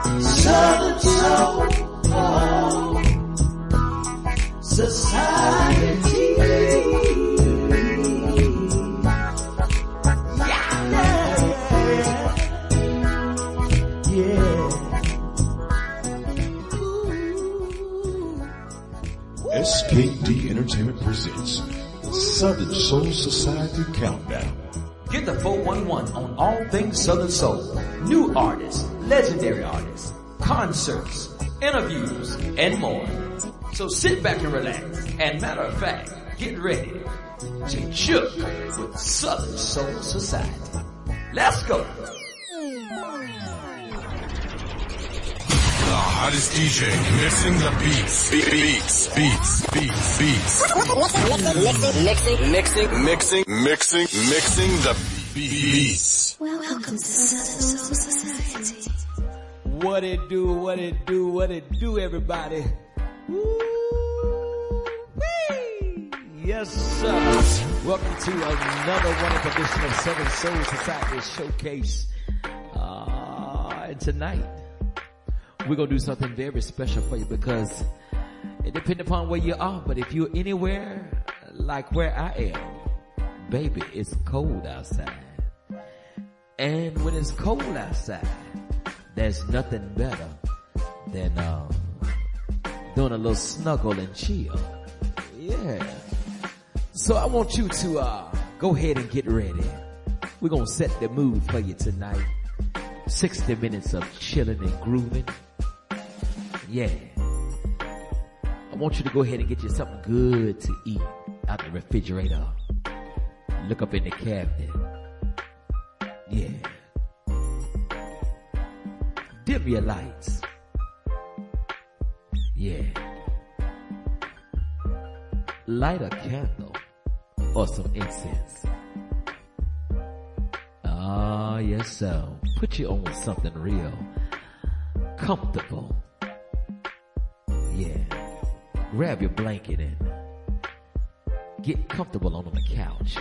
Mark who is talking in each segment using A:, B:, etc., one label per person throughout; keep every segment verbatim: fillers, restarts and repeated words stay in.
A: Southern Soul Society.
B: S K D Entertainment presents Southern Soul Society Countdown.
C: Get the four one one on all things Southern Soul. New artists, legendary artists, concerts, interviews, and more. So sit back and relax. And matter of fact, get ready to choke with Southern Soul Society. Let's go.
D: The hottest D J mixing the beats, beats, beats, beats, beats. Mixing, mixing, mixing, mixing, mixing, mixing the beats.
E: Welcome to Southern Soul Society.
C: What it do, what it do, what it do, everybody. Woo-wee. Yes, sir. Welcome to another wonderful edition of Southern Soul Society Showcase. Uh, and tonight, we're going to do something very special for you because it depends upon where you are. But if you're anywhere like where I am, baby, it's cold outside. And when it's cold outside, there's nothing better than uh, doing a little snuggle and chill. Yeah. So I want you to uh, go ahead and get ready. We're going to set the mood for you tonight. sixty minutes of chilling and grooving. Yeah. I want you to go ahead and get you something good to eat out the refrigerator. Look up in the cabinet. Yeah. Dim your lights. Yeah. Light a candle or some incense. Ah, yes, so. Put you on with something real comfortable. Yeah. Grab your blanket and get comfortable on the couch.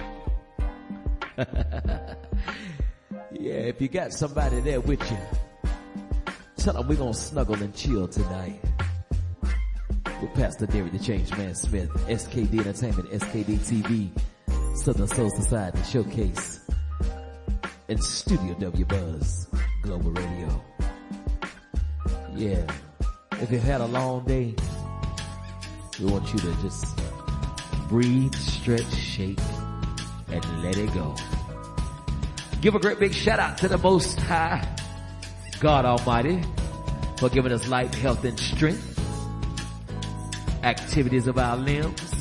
C: Yeah, if you got somebody there with you, tell them we're going to snuggle and chill tonight. With Pastor Derek the Change Man Smith, S K D Entertainment, S K D T V, Southern Soul Society Showcase, and Studio W Buzz Global Radio. Yeah. If you had a long day, we want you to just breathe, stretch, shake, and let it go. Give a great big shout out to the Most High, God Almighty, for giving us life, health, and strength, activities of our limbs.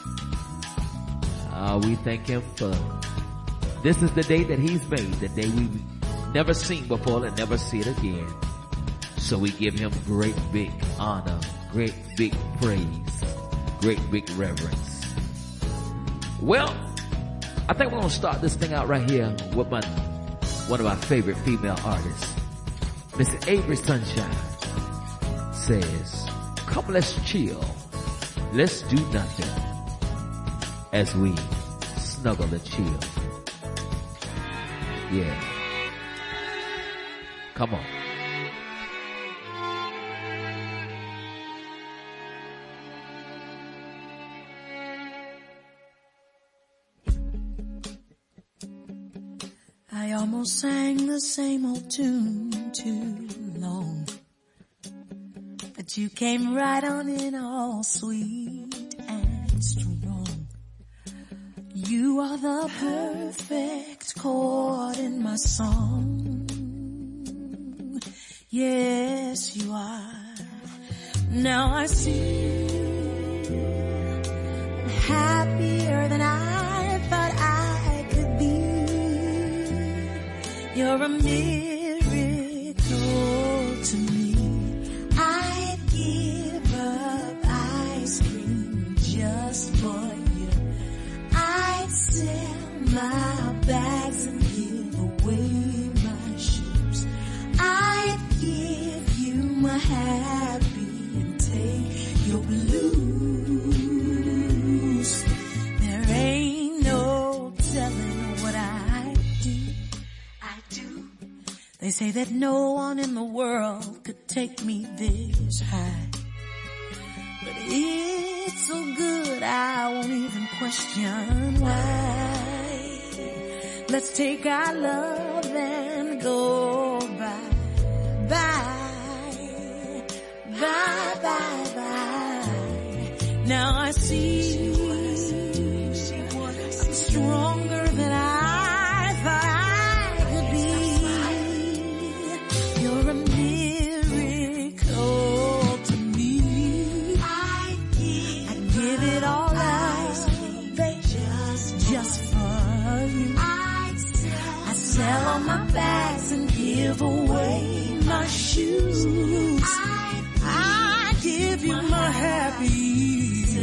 C: Uh, we thank Him for this is the day that He's made, the day we've never seen before and never see it again. So we give Him great big honor, great big praise, great big reverence. Well, I think we're going to start this thing out right here with my, one of my favorite female artists. Miss Avery Sunshine says, come let's chill, let's do nothing as we snuggle and chill. Yeah. Come on.
E: I almost sang the same old tune too long, but you came right on in all sweet and strong. You are the perfect chord in my song. Yes, you are. Now I see I'm happier than I thought I could be. You're a miracle to me. I'd give up ice cream just for you. I'd sell my bags and give away my shoes. I'd give you my happy and take your blues. There ain't no telling what I'd do. I do. They say that no one in the world could take me this high. But it's so good I won't even question why. Let's take our love and go bye, bye, bye, bye, bye. Now I see I'm stronger than I thought I could be. You're a miracle to me. I give, I give it all up, baby, just, just for you. I sell, I sell on my bags and give away my shoes. I, I give you my happy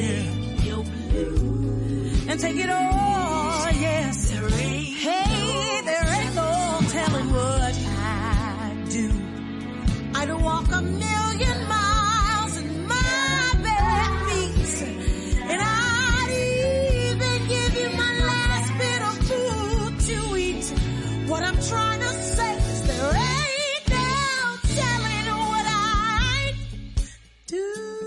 E: and take it all, yes. Hey, there ain't no telling what I'd do. I'd walk a million miles in my bare feet, and I'd even give you my last bit of food to eat. What I'm trying to say is there ain't no telling what I'd do.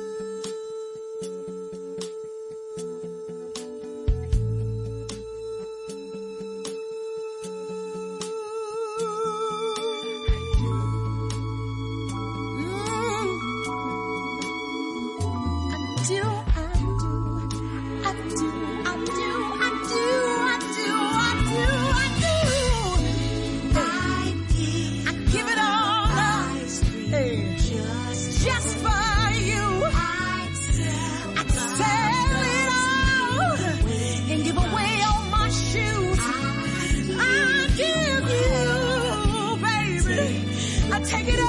E: Take it all,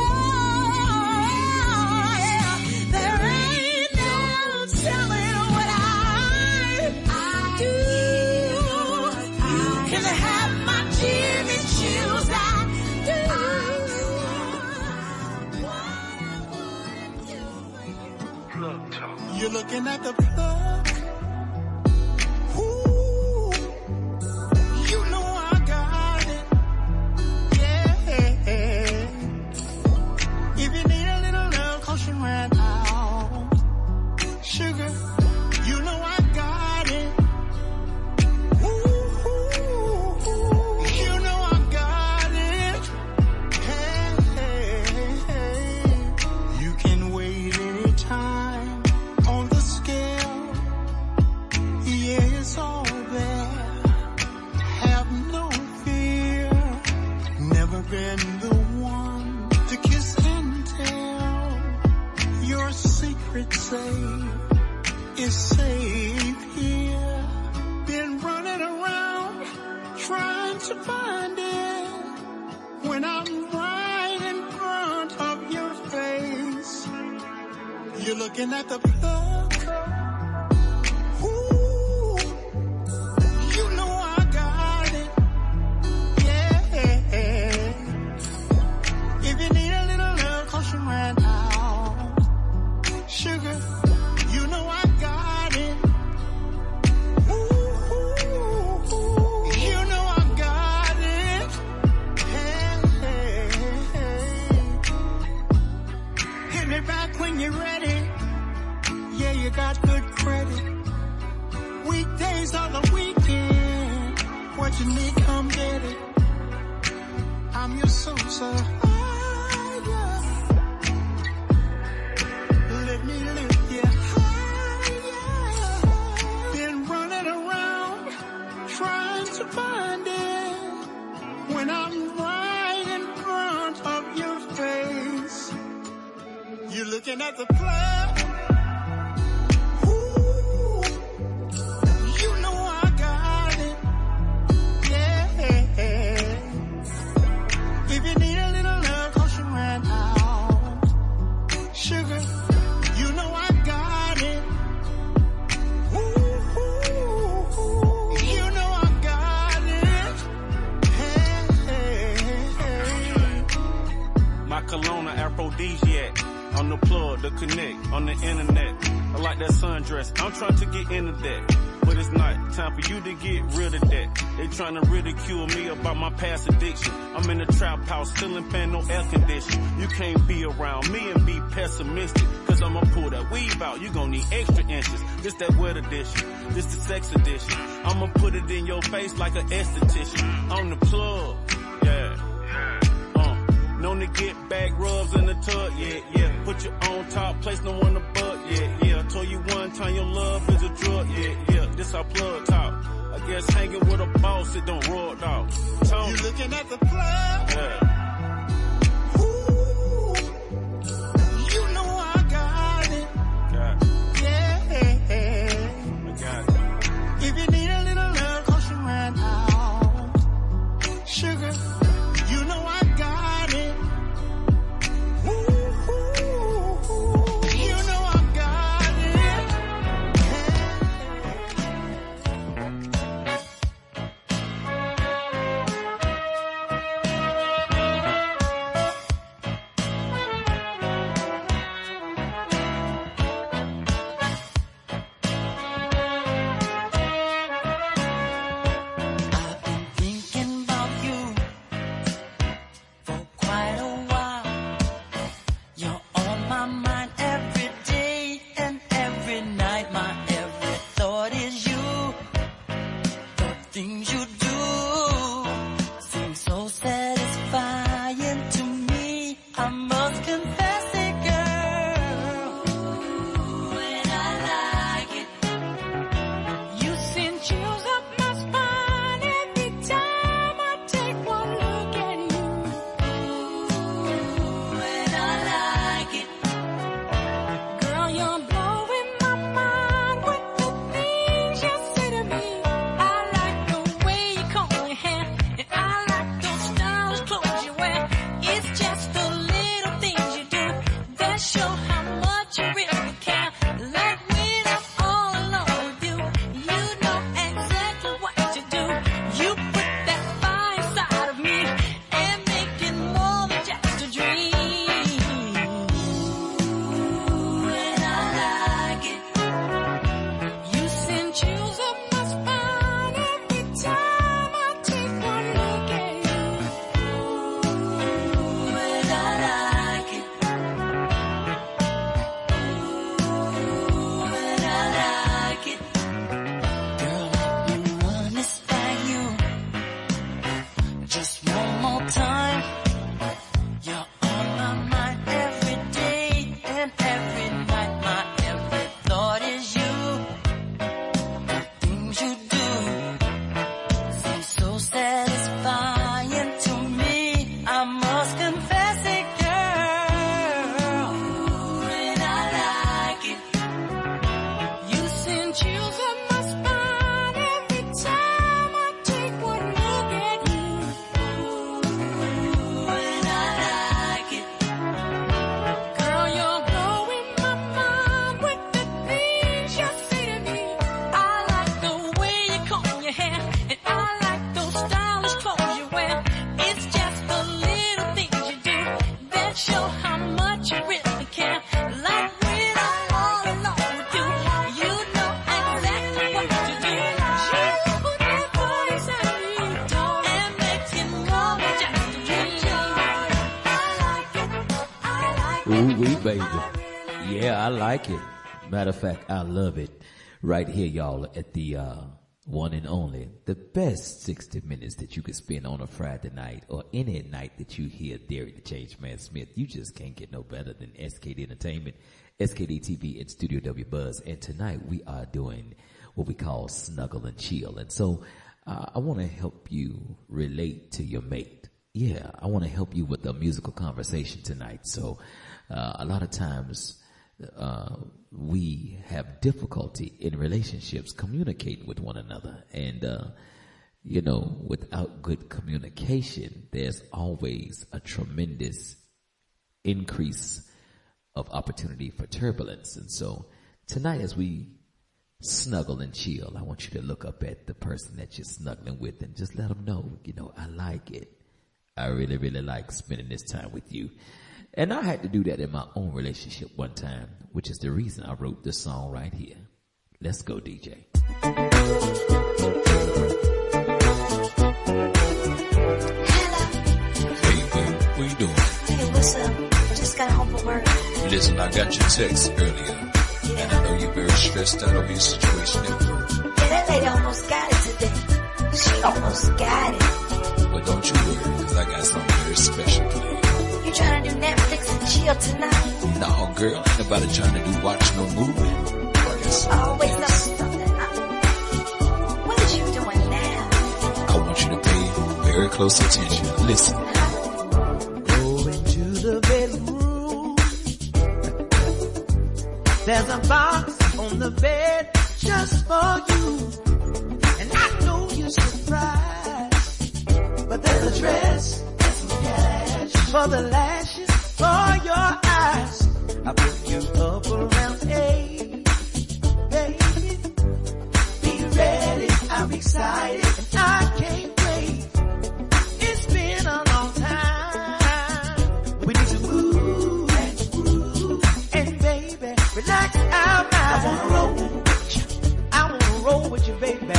E: yeah. There ain't no telling what I, I do. You can have my Jimmy Choo's, I do. You're looking at the plug. Ooh, you know I got it. Yeah. If you need a little love, cause you ran out. Sugar, you know I got it. Ooh, ooh, ooh, you know I got it. Hey, hey, hey. You can wait any time on the scale. Yeah, it's all there. Have no fear. Never been the one to kiss and tell. Your secret safe is safe here. Been running around trying to find it when I'm right in front of your face. You're looking at the plug. Ooh, you know I got it. Yeah. If you need a little love, cause you ran out. Sugar, you know I got it. Ooh, ooh, ooh, you know I got it. Hey, hey, hey. Hit me back when you're ready. Yeah, you got good credit. Weekdays are the weekend. What you need, come get it. I'm your Sosa. Let me lift you higher. Been running around trying to find it when I'm right in front of your face. You're looking at the plug. Ooh, you know I got it. Yeah. If you need a little love, cause you ran out. Sugar, you know I got it. Ooh, ooh, ooh, you know I got it. Hey, hey, hey.
F: My cologne, an aphrodisiac. On the plug, the connect, on the internet. I like that sundress, I'm trying to get into that. but it's not time for you to get rid of that. They trying to ridicule me about my past addiction. I'm in a trap house, ceiling fan, no air condition. You can't be around me and be pessimistic, cause I'ma pull that weave out. You gon' need extra inches. This that wet edition, this the sex edition. I'ma put it in your face like an esthetician. On the plug, yeah. Known to get back rubs in the tub, yeah, yeah. Put you on top, place no one above, yeah, yeah. I told you one time your love is a drug, yeah, yeah. This our plug talk. I guess hanging with a boss, it don't roll dog. Tone.
A: You looking at the plug?
F: Yeah.
A: Ooh, you know I got it.
F: Got it.
A: Yeah.
F: I got it.
A: If you need a little love, cause you ran out. Sugar, you know I got it.
C: Ooh-wee, baby. Yeah, I like it. Matter of fact, I love it. Right here, y'all, at the uh one and only, the best sixty minutes that you could spend on a Friday night or any night that you hear Derek the Change Man Smith. You just can't get no better than S K D Entertainment, S K D T V, and Studio W Buzz. And tonight we are doing what we call Snuggle and Chill. And so uh, I want to help you relate to your mate. Yeah, I want to help you with a musical conversation tonight. So uh, a lot of times uh we have difficulty in relationships communicating with one another. And, uh, you know, without good communication, there's always a tremendous increase of opportunity for turbulence. And so tonight, as we snuggle and chill, I want you to look up at the person that you're snuggling with and just let them know, you know, I like it. I really, really like spending this time with you. And I had to do that in my own relationship one time, which is the reason I wrote this song right here. Let's go, D J.
G: What you doing?
E: Hey, what's up? Just got home from work.
G: Listen, I got your text earlier. Yeah. And I know you're very stressed out over your situation at work.
E: Yeah, that lady almost got it today. She almost got it.
G: But don't you worry, because I got something very special for you.
E: You trying to do Netflix and chill tonight?
G: No, girl, ain't nobody trying to do watch no movie.
E: Always up to something. What is you doing now?
G: I want you to pay very close attention. Listen.
A: The bedroom. There's a box on the bed just for you. And I know you're surprised, but there's a dress and some cash for the lashes for your eyes. I put you up around eight, baby. Be ready, I'm excited, and I can't wait. It's been a long time. We need to move and groove, and baby, relax our mind. I wanna roll with you. I wanna roll with you, baby.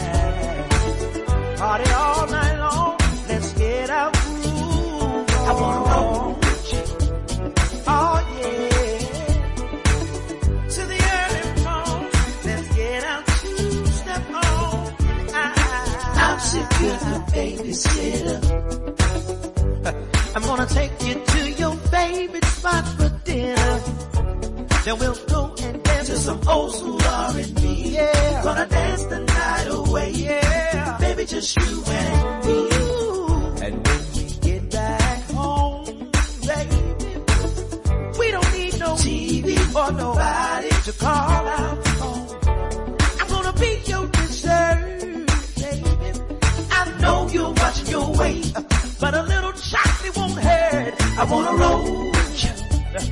A: Party all night long. Let's get out groove. I wanna roll with you. Oh yeah. To the early morning. Let's get out two step on. I'm secure, babysitter. I'm gonna take you to your favorite spot for dinner. Then we'll go and dance to some old school R and B. Yeah. Gonna dance the night away. Yeah. Baby, just you and me. And when we get back home, baby, we don't need no T V or nobody to call out phone. I'm gonna be your dessert, baby. I know you're watching your weight, but a little chocolate won't hurt. I wanna roll with you.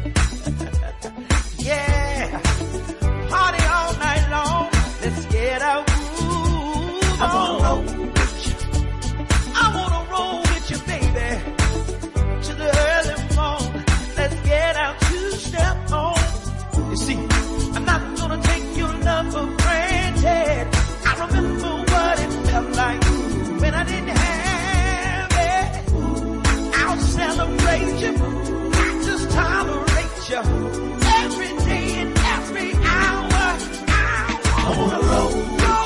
A: Yeah. Party all night long. Let's get out. Ooh, I wanna roll with you. I wanna roll with you, baby. To the early morning. Let's get out two step on. You see, I'm not gonna take your love for granted. I remember what it felt like when I didn't have it. I'll celebrate you, not just tolerate you. Every day and every hour, I wanna roll,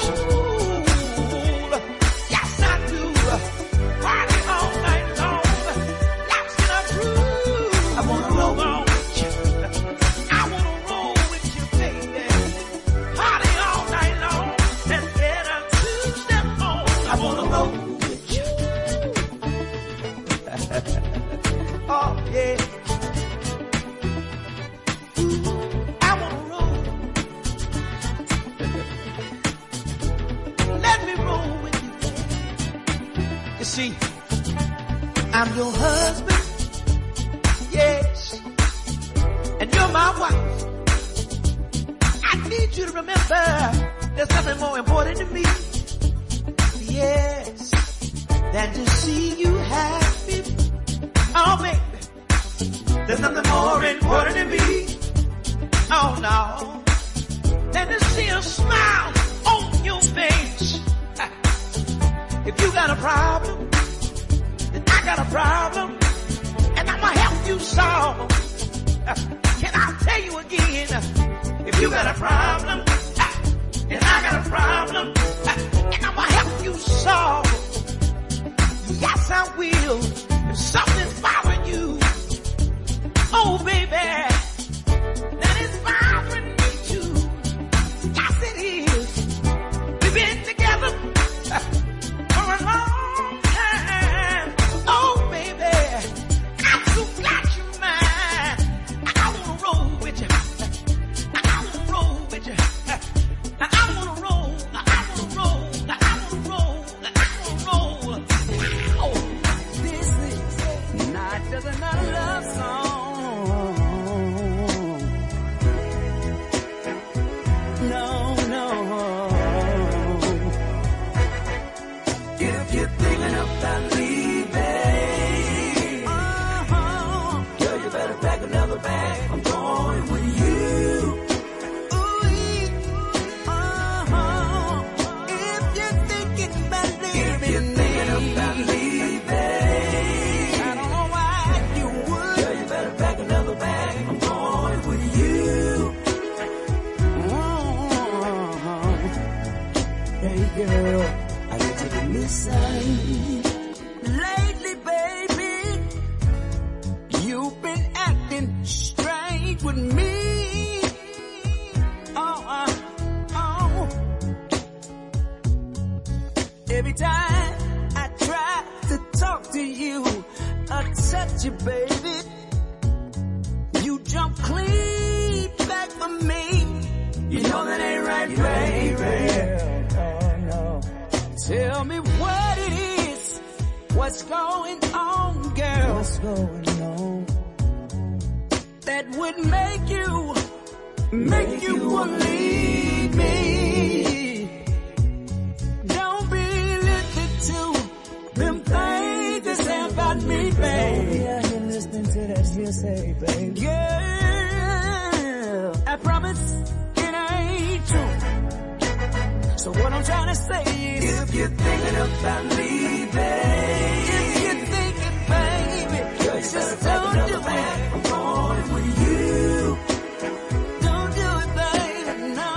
A: roll. Yes, I do. Party all night long. Let's get a groove. I wanna roll on with you. I wanna roll with you, baby. Party all night long. Let's get a two-step on. I wanna roll with you. Oh, yeah. I wanna roll. Let me roll with you. You see, I'm your husband, yes, and you're my wife. I need you to remember there's nothing more important to me, yes, than to see you happy. Oh, baby, there's nothing more important to me. Oh no, than to see a smile on your face. If you got a problem, then I got a problem, and I'ma help you solve. Can I tell you again? If you got a problem, then I got a problem, and I'ma help you solve. Yes, I will. If something's bothering you, oh baby, that is bothering me too. Yes, it is. We've been together for a long time. Oh baby, I'm so glad you're mine. girl, I need you to listen. Lately, baby, you've been acting strange with me. Oh, uh, oh. Every time I try to talk to you, I touch you, baby, you jump clean back for me. You know that ain't right, baby. Oh, no. Tell me what it is. What's going on, girl? What's going on? That would make you, make, make you wanna leave me. Don't be listening to them things that say about me, baby. Yeah, you're listening to that hearsay, baby. Girl, I promise it ain't true. So what I'm trying to say is, if you're thinking about me, baby, if you're thinking, baby, girl, you just don't do it. I'm going with you. Don't do it, baby, no.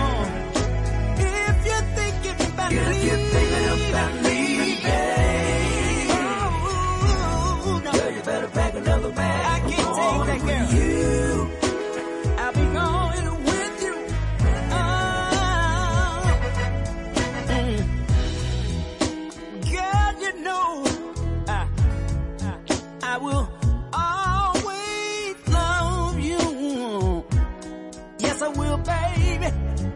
A: If you're thinking about me, if you're thinking about me, baby, oh, no. Girl, you better pack another bag. I can't take that, girl. You. I'll be going with you. Oh, mm. Girl, you know, I, I, I will always love you. Yes, I will, baby.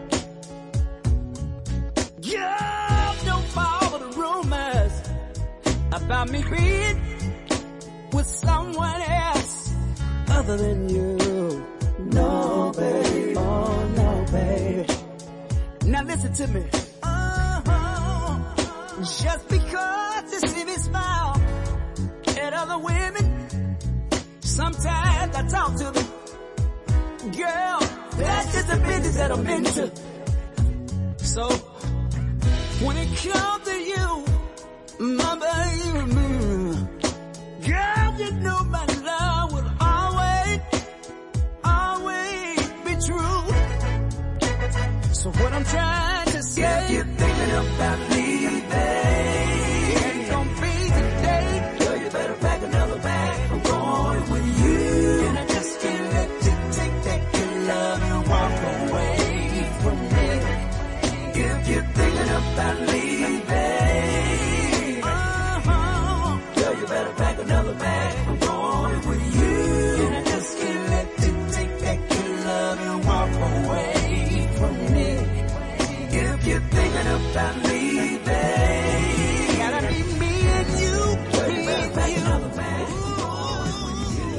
A: Girl, don't follow the rumors about me being with someone else other than you. No, baby. Oh, no, baby. Now listen to me. Uh-huh. Just because you see me smile at other women, sometimes I talk to them. Girl, that's just the business that I'm into. So, when it comes to you, my baby, girl, you know my love will always, always be true. So what I'm trying to say, if you're thinking about me, babe, it ain't gonna be today. Girl, you better pack another bag. I'm going with you. And I just can't let you take that good love and walk away from me. If you're thinking about me, babe, uh-huh. Girl, you better pack another bag. I'm going with you. And I just can't let you take that good love and walk away from me. If you're thinking about me, babe, gotta be me and you. Girl, you better pack another bag. I'm going with you.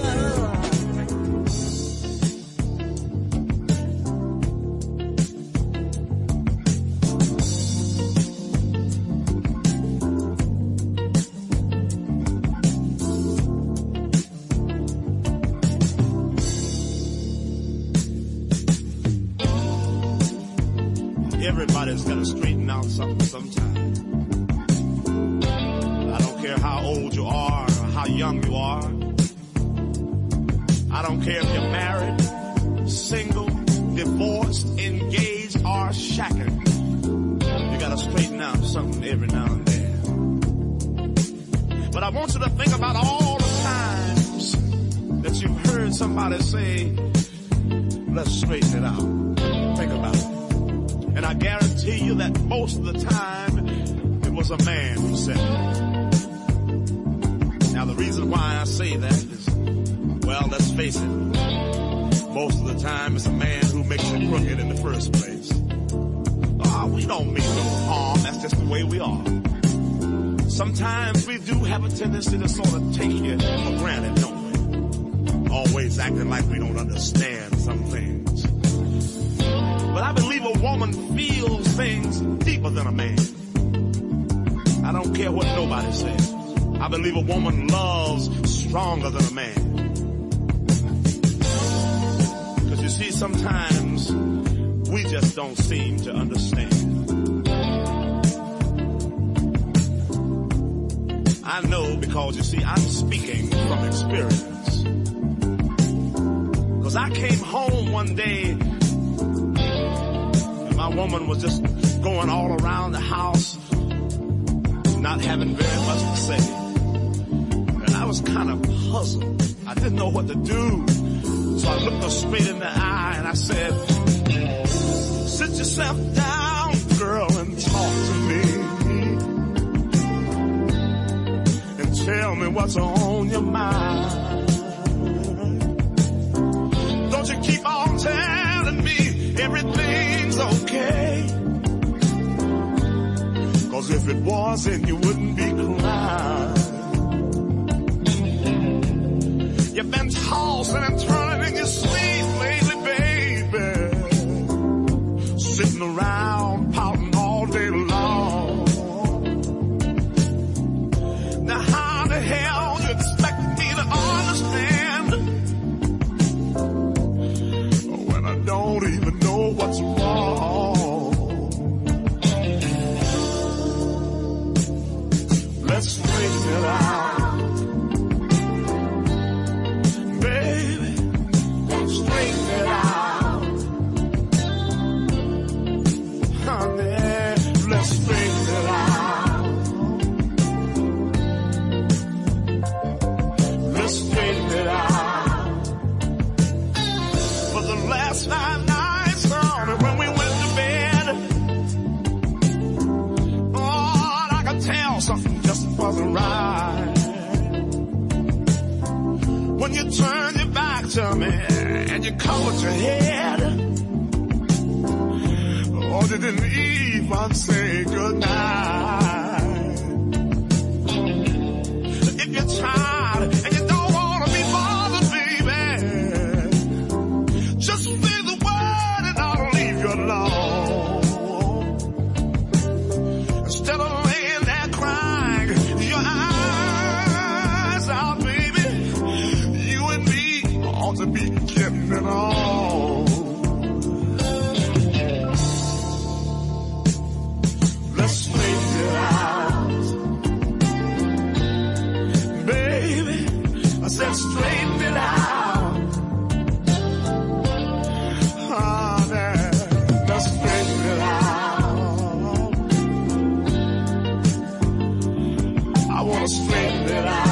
H: Everybody's gotta straighten out something sometime. I don't care how old you are or how young you are. I don't care if you're married, single, divorced, engaged, or shacking. You gotta straighten out something every now and then. But I want you to think about all the times that you've heard somebody say, let's straighten it out. Think about it. And I guarantee you that most of the time, it was a man who said it. Now the reason why I say that is, well, let's face it, most of the time it's a man who makes it crooked in the first place. Oh, we don't mean no harm, that's just the way we are. Sometimes we do have a tendency to sort of take it for granted, don't we? Always acting like we don't understand some things. But I believe a woman feels things deeper than a man. I don't care what nobody says. I believe a woman loves stronger than a man. Because you see, sometimes we just don't seem to understand. I know because, you see, I'm speaking from experience. Because I came home one day, my woman was just going all around the house, not having very much to say. And I was kind of puzzled. I didn't know what to do. So I looked her straight in the eye and I said, sit yourself down, girl, and talk to me. And tell me what's on your mind. Don't you keep on telling me everything's okay. Cause if it wasn't, you wouldn't be crying. You've been tossing and turning in your sleep lately, baby. Sitting around pouting all day long. Now how the hell you expect me to understand when I don't even know what's wrong? Let's straighten it out. When you turn your back to me and you covered your head, oh, you didn't even say goodnight. If you're tired and you don't want to be bothered, baby, just say the word and I'll leave you alone. Instead of laying there crying your eyes out, baby, you and me ought to be getting it on. Let's straighten it out, baby. I said straighten it out. Honey, let's straighten it out. I wanna straighten it out.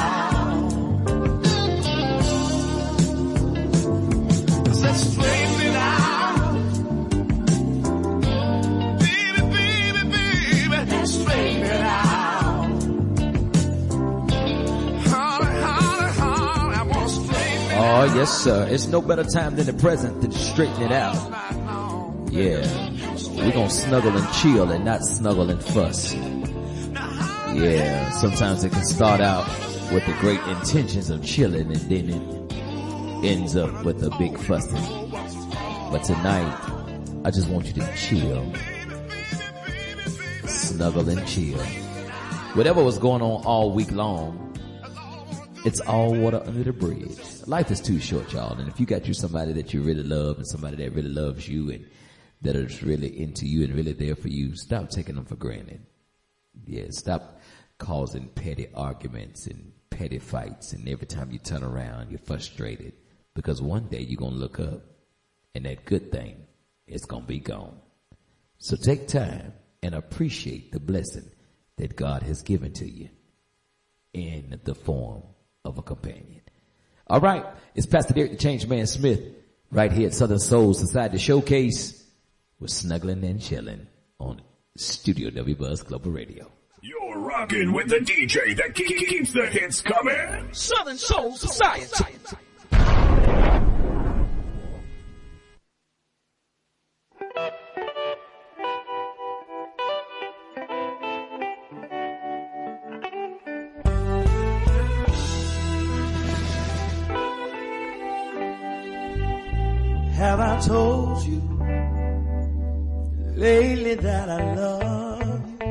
H: Let's straighten it out. Baby, baby, baby, straighten it out. Holly, holly, holly, I wanna straighten it out.
C: Oh, yes, sir. It's no better time than the present to straighten it out. Yeah. We're gonna snuggle and chill and not snuggle and fuss. Yeah. Sometimes it can start out with the great intentions of chilling and then it ends up with a big fussing. But tonight, I just want you to chill. Snuggle and chill. Whatever was going on all week long, it's all water under the bridge. Life is too short, y'all. And if you got you somebody that you really love and somebody that really loves you and that is really into you and really there for you, stop taking them for granted. Yeah, stop causing petty arguments and petty fights. And every time you turn around, you're frustrated. Because one day you're going to look up and that good thing is going to be gone. So take time and appreciate the blessing that God has given to you in the form of a companion. All right. It's Pastor Derek the Change Man Smith right here at Southern Soul Society Showcase. We're snuggling and chilling on Studio W Buzz Global Radio.
D: You're rocking with the D J that keeps the hits coming.
A: Southern Soul Society.
I: Have I told you lately that I love you?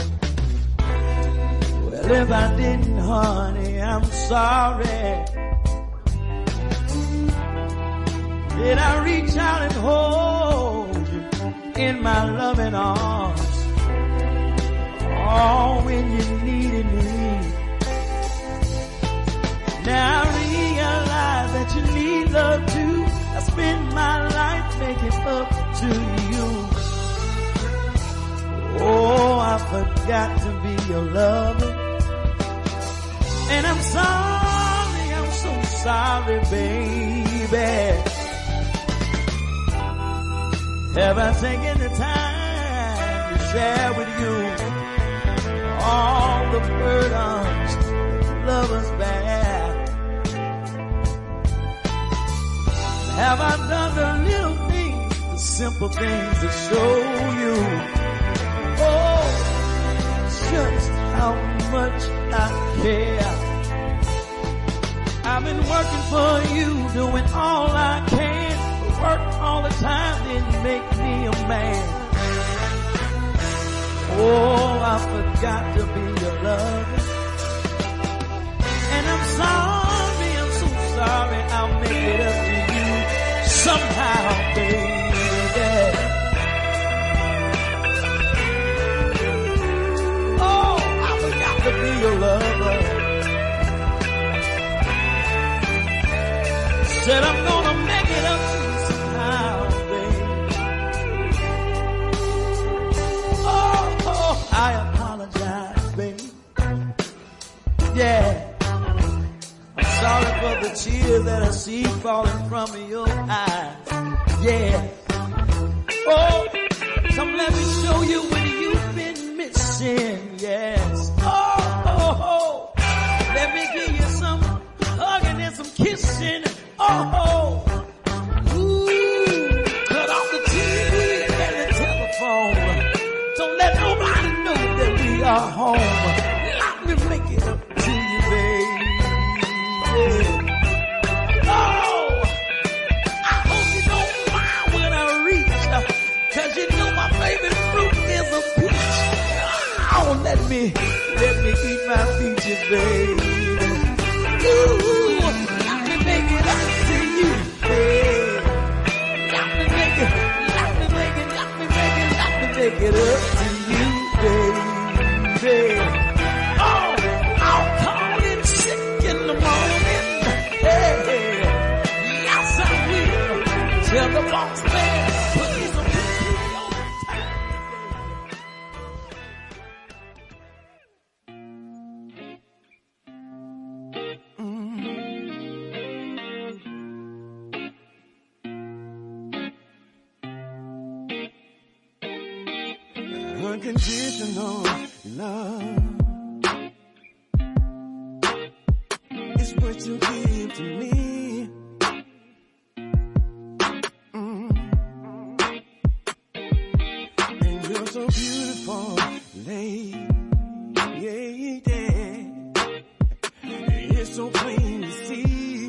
I: Well, if I didn't, honey, I'm sorry. Did I reach out and hold you in my loving arms? Oh, when you needed me. Now I realize that you need love too. I spend my life making up to you. forgot to be your lover. And I'm sorry, I'm so sorry, baby. Have I taken the time to share with you all the burdens lovers bear? Have I done the little things, the simple things that show you, oh, just how much I care? I've been working for you, doing all I can. Work all the time, then make me a man. Oh, I forgot to be your lover. And I'm sorry, I'm so sorry, I'll make it up to you somehow, baby. Oh, I forgot to be your lover. Said I'm gonna make it up to you. I apologize, baby. Yeah. I'm sorry for the tears that I see falling from your eyes. Yeah. Oh, come let me show you what you've been missing. Yes. Oh, oh, oh. Let me give you some hugging and some kissing. Oh, oh. Ooh. Cut off the T V and the telephone. Don't let nobody know that we are home. Let me make it up to you, baby. Oh, I hope you don't mind when I reach, cause you know my favorite fruit is a peach. Oh, let me, let me eat my peaches, baby. Ooh, let me make it up to you, baby. Let me make it, let me make it, let me make it, let me make it up to you, baby. Oh, I'll call in sick in the morning. Hey, yes I will. Tell the boss man, put me some people on
A: Unconditional love is what you give to me. Mm. And you're so beautiful, lady. It's so plain to see.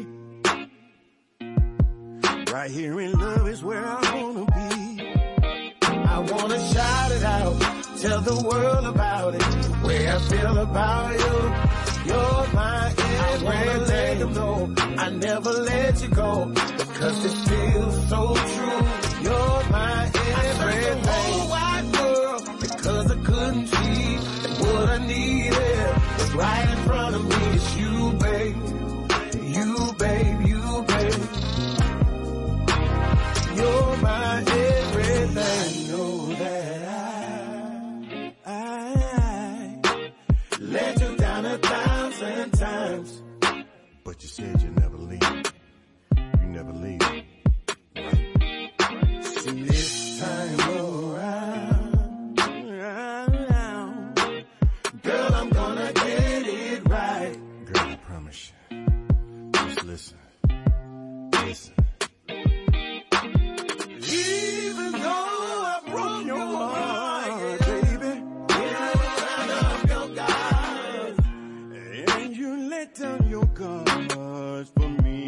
A: Right here in love is where I wanna be. I wanna shout it out, tell the world about it, the way I feel about you. You're my everything. I wanna let them know I never let you go, because it feels so true. You're my everything. The whole wide world, because I couldn't see that what I needed was right in front of me. It's you, babe. You, babe, you, babe. You're my everything. I know that I, I let you down a thousand times, but you said you'd never leave. You never leave. Right? See, this time around, around, girl, I'm gonna get it right. Girl, I promise you. Just listen. Listen. Even though I broke your heart, baby, when I found out your God, and you let down your guards for me.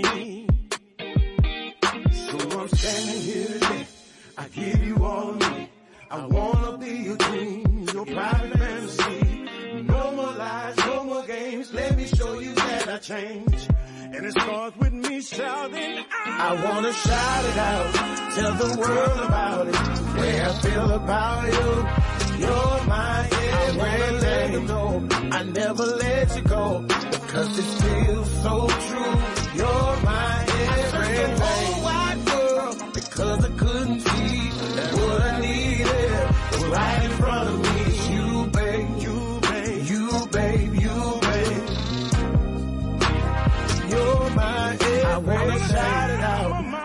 A: So I'm standing here today. I give you all of me. I wanna be your dream, your private fantasy. No more lies, no more games. Let me show you that I changed. And it starts with me shouting out. I wanna shout it out, tell the world about it, the way I feel about you. You're my everything. I wanna let them know I never let you go, because it feels so true. You're my everything. The whole wide world, because I couldn't see that what I needed was right in front of me. It's you, babe.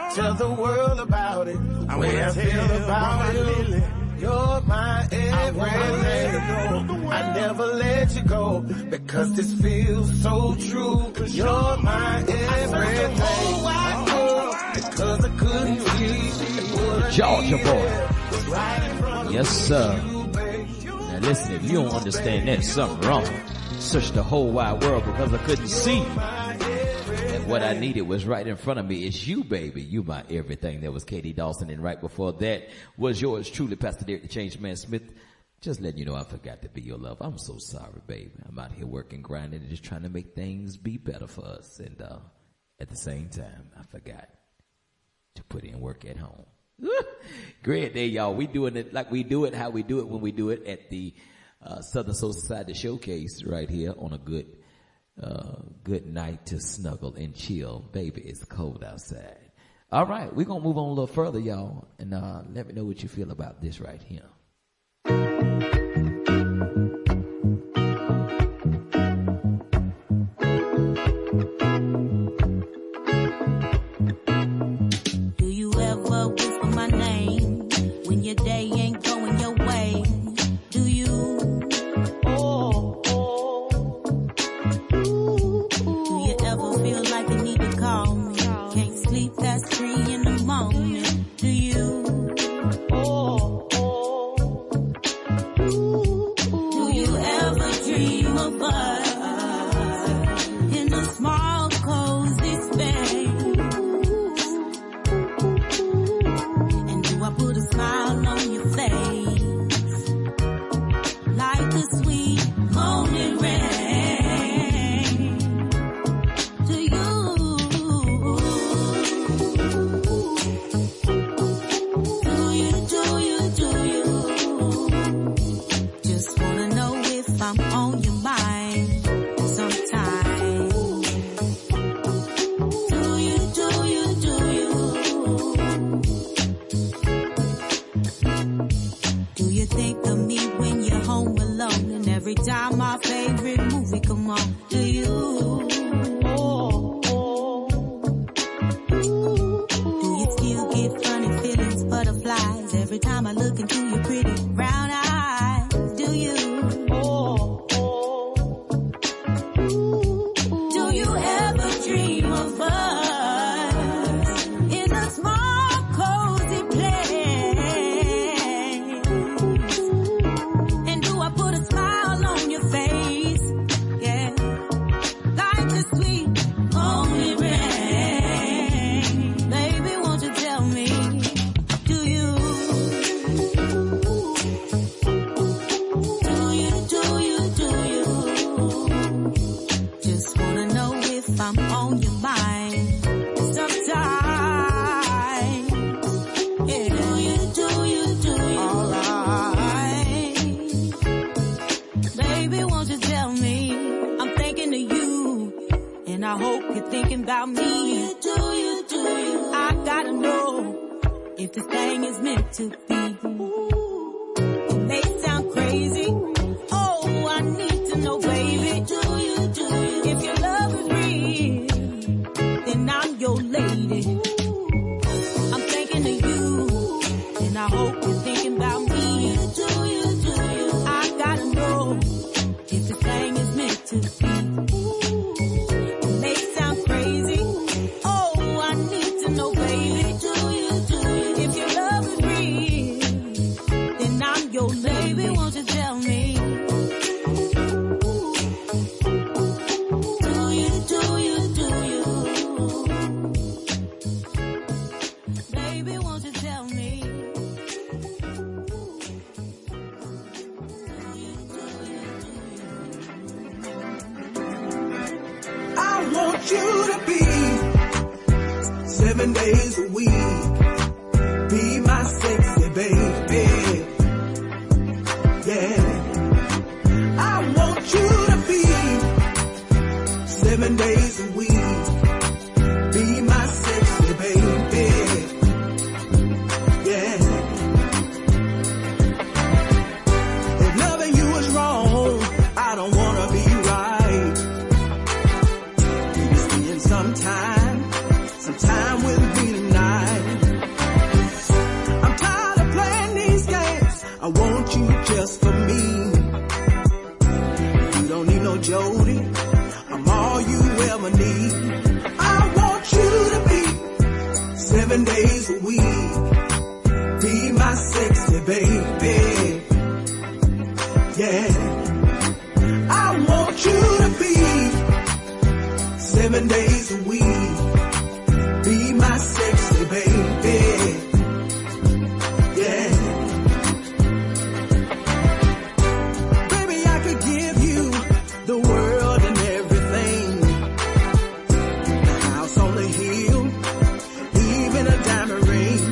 A: tell the world about it. The way I feel about you. You're my everything. I never let you go because this feels so true. You're my everything. Because I couldn't see
C: Georgia boy. Yes, sir. Now listen, if you don't understand that, something wrong. Search the whole wide world because I couldn't see. And what I needed was right in front of me. It's you, baby. You my everything. That was Katie Dawson. And right before that was yours truly, Pastor Derek the Change Man Smith. Just letting you know I forgot to be your love. I'm so sorry, baby. I'm out here working, grinding, and just trying to make things be better for us. And uh at the same time, I forgot to put in work at home. Great day, y'all. We doing it like we do it, how we do it when we do it at the uh Southern Soul Society Showcase right here on a good uh good night to snuggle and chill. Baby, it's cold outside. All right, we're gonna move on a little further, y'all, and uh let me know what you feel about this right here.
E: Do you ever whisper my name when your day ain't going your way? Do you? Oh, oh. Do you ever feel like you need to call me? Can't sleep past three in the morning. Do you? Oh, oh. Do you ever dream of us in a small cozy space? And do I put a smile on your face like the sweet morning rain? Do you? Do you, do you, do you? Just wanna know if I'm on your mind sometime. Do you, do you, do you? Do you think of me when you're home alone and every time our favorite movie come on? Do you? Oh, oh. Do you still get funny feelings, butterflies every time I look into your pretty brown eyes? Do you? Oh, oh. Do you ever dream of us in a small cozy place? And do I put a smile on your face? Yeah, like the sweet only rain. Baby, won't you tell me? Do you? Do you, do you, do you? Just wanna know if I'm on your mind sometimes. Yeah. Do you, do you, do you? Alright. Baby, won't you tell me? I'm thinking of you, and I hope you're thinking about me. Do you, do you, do you? I gotta know if this thing is meant to be. It may sound crazy. Oh, I need to know, baby. Do you, do you? If your love is real, then I'm your lady. I'm thinking of you, and I hope you're thinking about me. Do you, do you? I gotta know if this thing is meant to be. It may sound crazy. Oh, I need to know, baby. Do you, do you? If your love is real, then I'm your lady. Baby, won't you tell me? Do you, do you, do you? Baby, won't you tell me?
A: I want you to be seven days a week. Be my sexy baby. Yeah. I want you to be seven days a week. Be my sexy baby. Yeah. If loving you is wrong, I don't wanna be right. Maybe spend some time, some time with me tonight. seven days a week. Be my sexy baby. Yeah. I want you to be seven days a week. Be my sexy baby. Yeah. Baby, I could give you the world and everything. The house on the hill, even a diamond ring.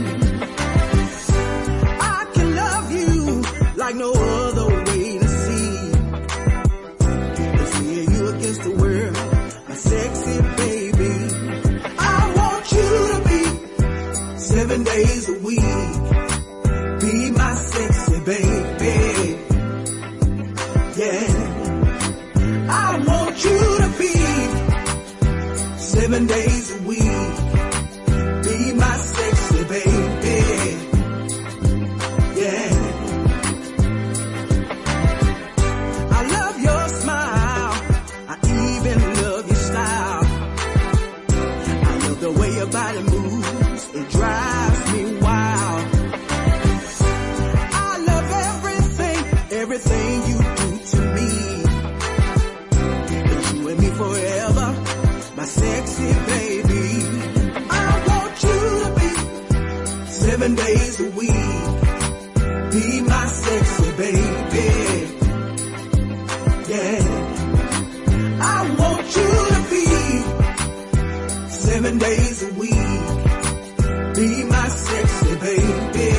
A: I can love you like no other way to see. Let's hear you against the world, my sexy baby. I want you to be seven days a week. Be my sexy baby. Yeah. I want you to be seven days a week. Be my sexy baby. Yeah. I love your smile. I even love your style. I love the way your body moves. It drives me wild. I love everything, everything you do to me. It's you and me forever, my sexy baby. I want you to be seven days a week. Be my sexy baby. Yeah. I want you to be seven days a week. Be my sexy baby.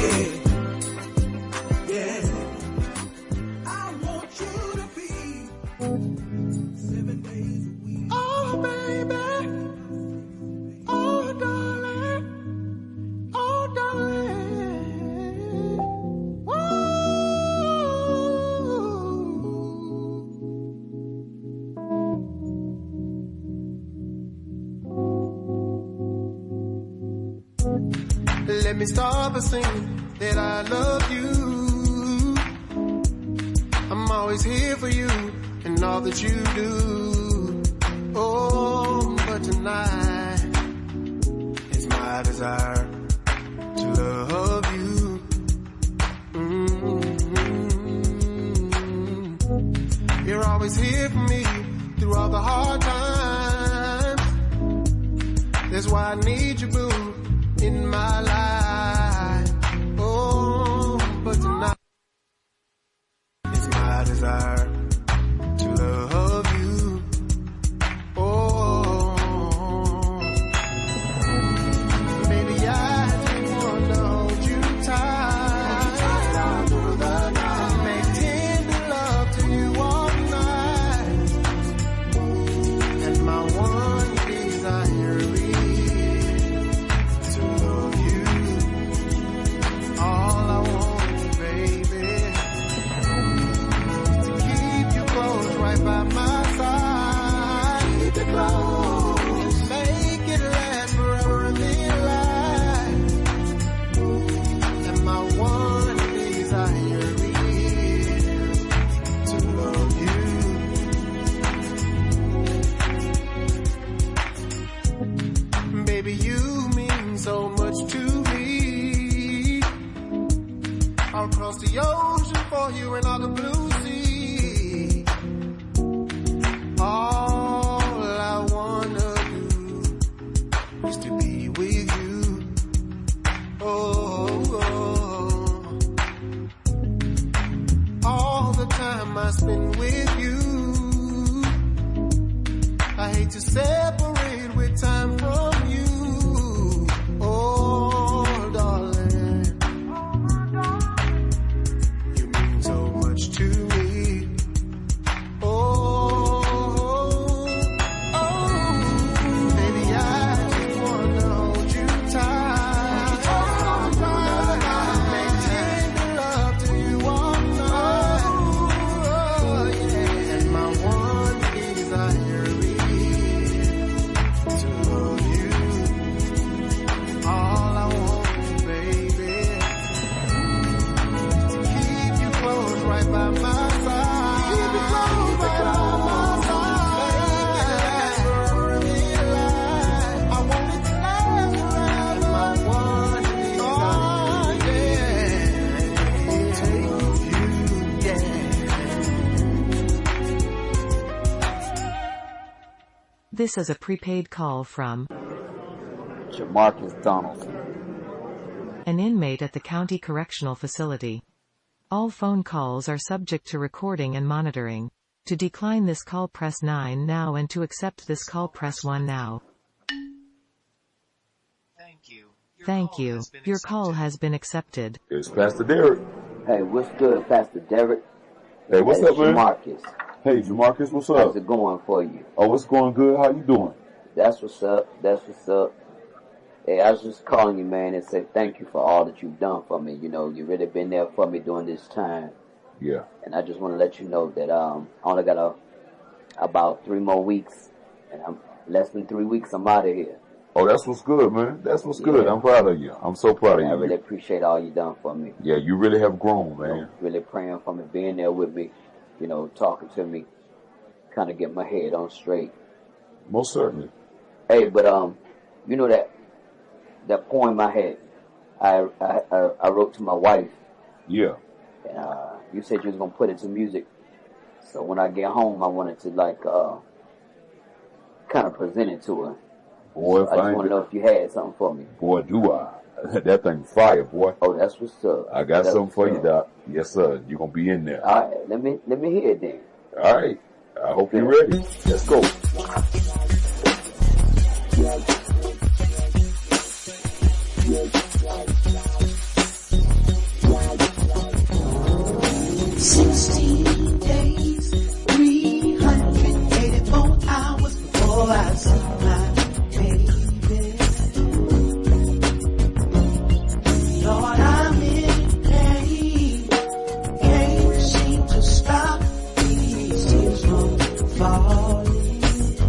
A: Yeah. I want you to be seven days a week. Oh, baby. Oh, darling. Oh, darling. Woo. Let me start by saying that I love you. I'm always here for you and all that you do. Oh, but tonight it's my desire to love you. Mm-hmm. You're always here for me through all the hard times. That's why I need you, boo, in my life. Oh, but tonight it's my desire to love you. Oh, baby, I just wanna hold you tight. Make tender love to you all night. And my one desire is to love you. All I want, baby, is to keep you close right by my side. Keep it close. Make it last forever and be life. And my one desire is to love you. Baby, you mean so much to me. I'll cross the ocean for you and all the blue sea. All I wanna do is to be with you. Oh, oh. All the time I spend with you, I hate to separate with time from you. Oh, darling, you mean so much to me. Oh, oh, baby, I just wanna hold you tight. Make tender love to you all night. Oh, yeah. And my one desire is
J: This is a prepaid call from
K: Jamarcus Donaldson,
J: an inmate at the county correctional facility. All phone calls are subject to recording and monitoring. To decline this call, press nine now, and to accept this call, press one now.
L: Thank you. Your
J: Thank
L: call
J: you.
L: has been
J: Your
L: accepted.
J: call has been accepted.
M: It's Pastor Derek.
K: Hey, what's good, Pastor Derek?
M: Hey, what's
K: hey,
M: up, man?
K: Jamarcus.
M: Hey, Jamarcus, what's up?
K: How's it going for you?
M: Oh, it's going good. How you doing?
K: That's what's up. That's what's up. Hey, I was just calling you, man, and say thank you for all that you've done for me. You know, you've really been there for me during this time.
M: Yeah.
K: And I just want to let you know that um, I only got a, about three more weeks, and I'm less than three weeks, I'm out of here.
M: Oh, that's what's good, man. That's what's good. I'm proud of you. I'm so proud of
K: I
M: you.
K: really appreciate all you done for me.
M: Yeah, you really have grown, man.
K: You know, really praying for me, being there with me, you know, talking to me, kind of get my head on straight.
M: Most certainly.
K: Hey, but um, you know that that poem I had, I I I, I wrote to my wife.
M: Yeah.
K: And uh, you said you was gonna put it to music. So when I get home, I wanted to like uh, kind of present it to her.
M: Boy,
K: I just want to know if you had something for me.
M: Boy, do I. That thing fire, boy.
K: Oh, that's what's up.
M: I got
K: That's
M: something for
K: what's
M: you, Doc. Yes, sir. You're going to be in there.
K: All right, let me, let me hear it then.
M: All right. I hope you're ready. Let's go.
A: Sixteen days, three hundred eighty-four hours before I see my baby. Lord, I'm in pain, can't seem to stop these tears from falling.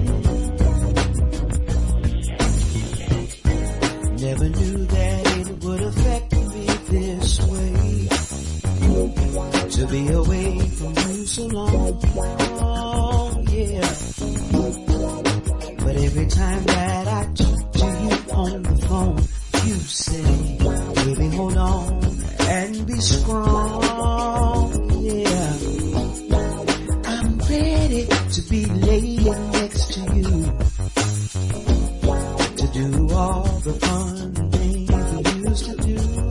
A: Never knew that it would affect me this way. To be away from you so long, oh, yeah. But every time that I talk to you on the phone, you say, baby, hold on and be strong, yeah. I'm ready to be laying next to you, to do all the fun things we used to do.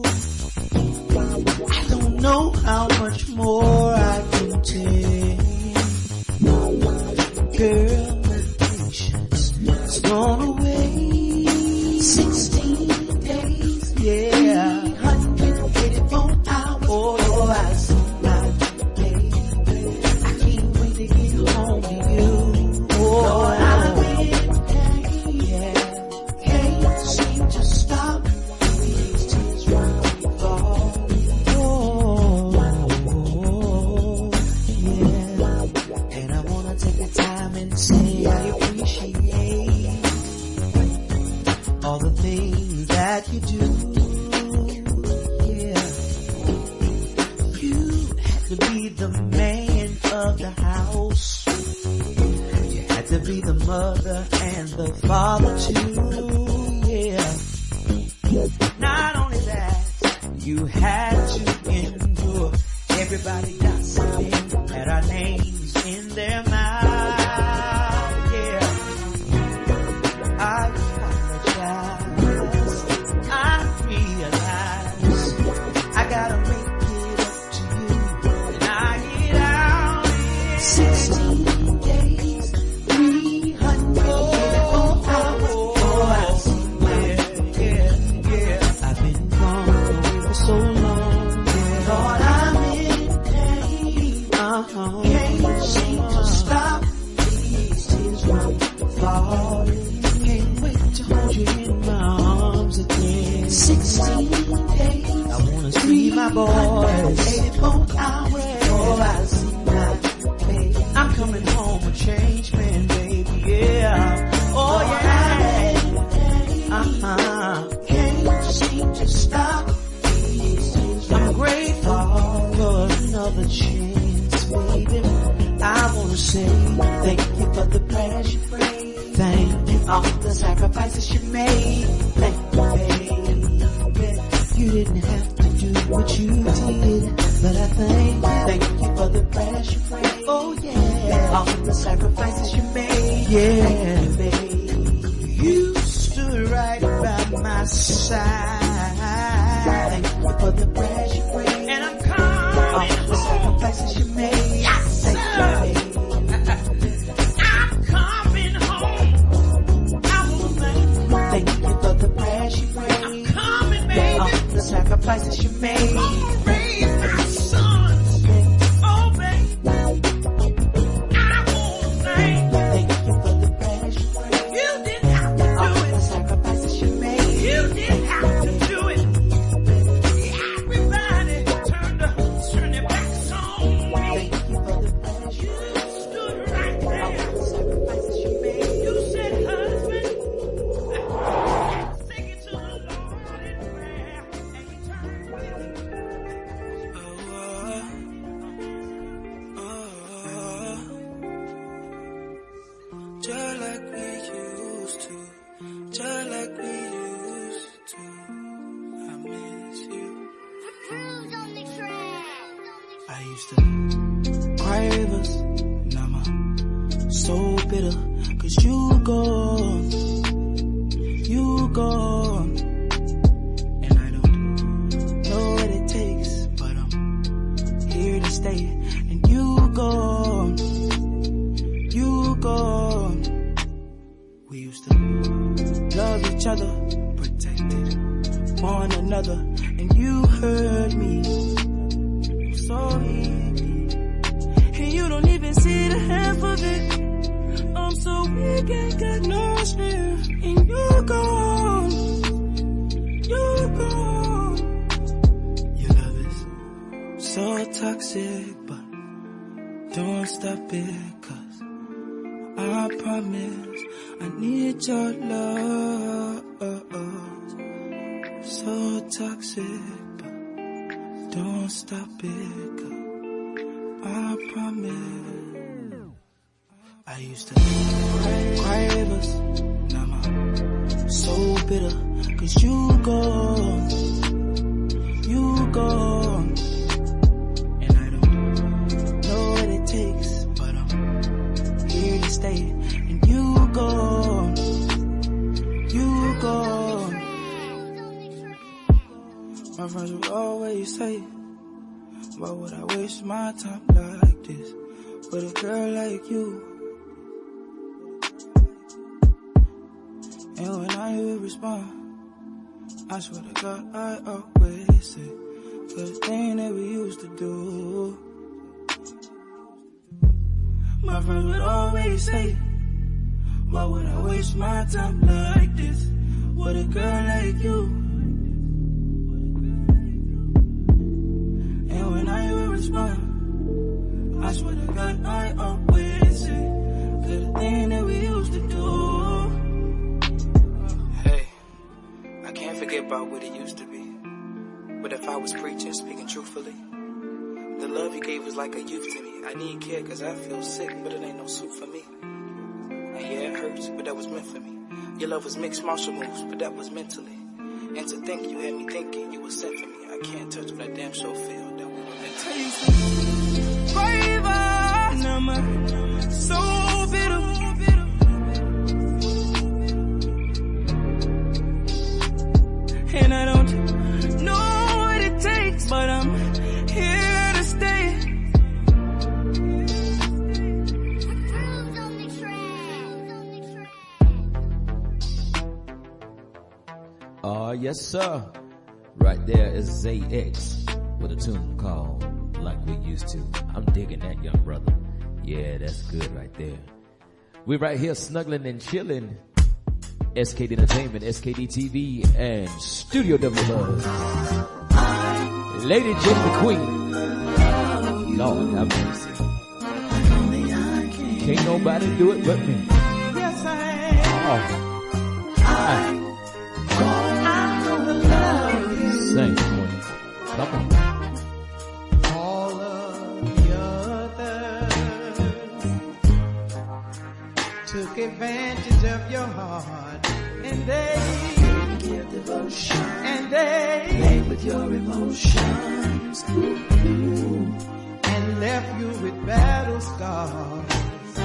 A: Know how much more I can take. Girl, my patience is gone away. Sixteen days, yeah. three hundred eighty-four hours. Oh, I see my baby. I can't wait to get home to you. Oh, I'm in pain, yeah. Can't seem to stop these tears from falling. Say I appreciate all the things that you do. Yeah, you had to be the man of the house. You had to be the mother and the father too. Yeah. Not only that, you had to endure everybody gossiping, had our names in their mouths. I apologize. I realize I gotta make it up to you. And I get out in sixteen days, three hundred eighty-four hours before I see my yeah, yeah. I've been gone away for so long. Yeah. Lord, I'm in pain. Uh-huh. Can't seem to stop these tears from falling. Hold you in my arms again. Sixteen days, I wanna see my boys. Eighty-four hours, oh, I see my baby. I'm coming home a changed man, baby, yeah. Oh yeah, uh-huh. Can't seem to stop these things. I'm grateful for another chance, baby. I wanna say thank you for the prayers you prayed. Thank you for all the sacrifices you made. Thank you, baby. You didn't have to do what you did, but I thank you. Thank you for the prayers you prayed. Oh yeah. all of the sacrifices you made.
I: Yeah.
A: Thank you, babe.
I: You stood right by my side.
A: Thank you for the prayers you prayed.
I: And I'm coming
A: all of the sacrifices you made.
I: Yes,
A: thank you, babe.
I: I'm coming home. I wanna thank you.
A: Thank you for the prayers you prayed.
I: I'm coming, baby.
A: All of the sacrifices you made.
I: I'm gonna raise my sons. Oh, baby. I wanna thank you.
A: Thank you for the prayers you prayed.
I: You didn't have to do
A: all
I: it.
A: Of the sacrifices you made.
I: You didn't have to do it. Everybody turn the turn their backs on me.
A: Thank you for the prayers you
I: You stood right
A: all
I: there.
A: of the sacrifices you made.
I: You said, husband, take it to the Lord in prayer, and you turned it.
L: Just like we used to, just like we used to. I miss you. I used to cry rivers, now I'm so bitter, cause you gone, you gone. And I don't know what it takes, but I'm here to stay. And you gone, you gone. We used to love each other, protected one another, and you hurt me so easy. And you don't even see the half of it. I'm so weak, ain't got no strength. And you're gone, you're gone. Your love is so toxic, but don't stop it, cause I promise I need your love. So toxic, but don't stop it, cause I promise. I used to cry, cry rivers, now I'm so bitter, cause you gone, you gone. And I don't know what it takes, but I'm here to stay. And you gone, you gone. My friends would always say, why would I waste my time like this with a girl like you? And when I would respond, I swear to God I always say the thing that we used to do. My friends would always say, why would I waste my time like this with a girl like you? And when I would respond, I swear to God I always say the thing that we used to do. Hey, I can't forget about what it used to be. But if I was preaching, speaking truthfully, the love you gave was like a youth to me. I need care cause I feel sick, but it ain't no soup for me. And yeah, it hurts, but that was meant for me. Your love was mixed martial moves, but that was mentally. And to think you had me thinking you were sent for me. I can't touch what I damn sure feel that we were meant to be. Forever, now my so bitter. And I don't know what it takes, but I'm here to stay.
C: Uh, yes, sir. Right there is Z X with a tune called Like We Used To. I'm digging that, young brother. Yeah, that's good right there. We're right here snuggling and chilling. S K D Entertainment, S K D T V, and Studio W Buzz. Lady J McQueen. Lord have mercy. Can't nobody do it but me.
I: Yes, I am.
C: Oh.
I: I, I'm gonna love you.
C: Sing, Queen. Come on.
I: All of the others took advantage of your heart, and they give devotion, and they play with your emotions, and left you with battle scars.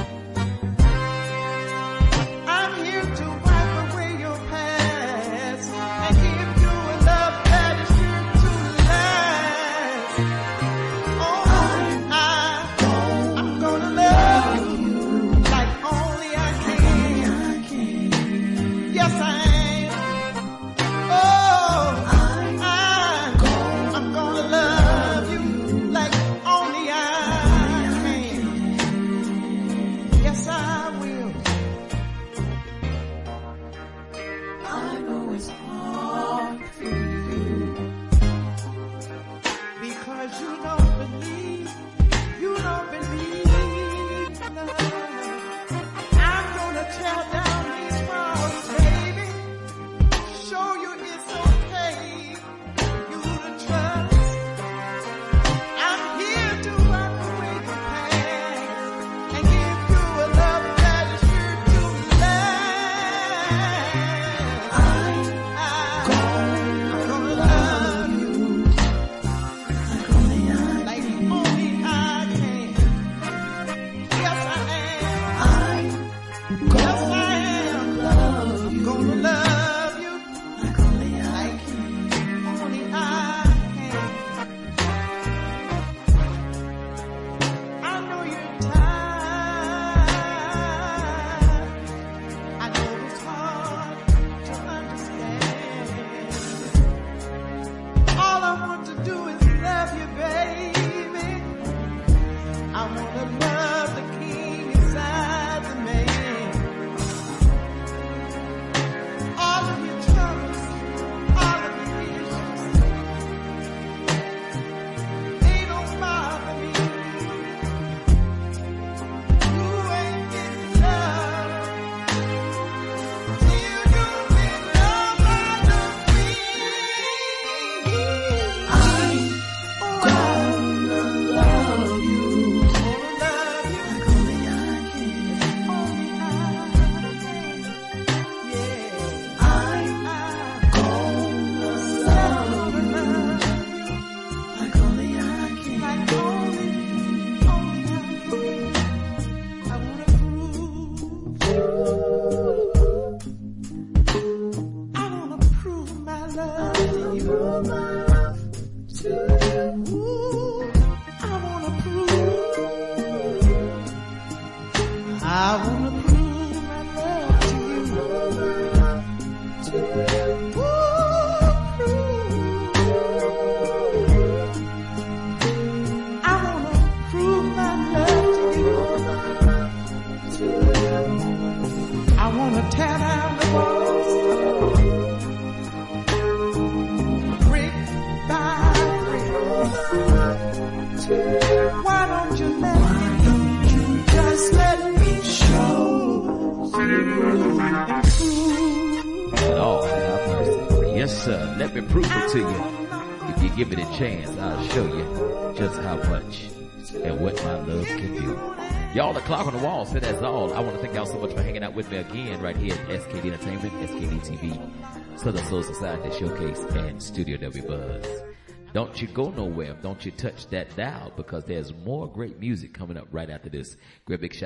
A: love to you. Prove my love to you. Ooh, I wanna prove. I wanna prove my love to you. Prove my love to you. Ooh, prove. I wanna prove my love to you. I wanna tear down the walls, brick by brick. Why don't you let me, just let me show you
C: Lord have mercy. Yes, sir. Let me prove it to you. If you give it a chance, I'll show you just how much and what my love can do. Y'all, the clock on the wall said that's all. I want to thank y'all so much for hanging out with me again right here at S K D Entertainment, S K D T V, Southern Soul Society Showcase, and Studio W Buzz. Don't you go nowhere. Don't you touch that dial, because there's more great music coming up right after this. Great big shout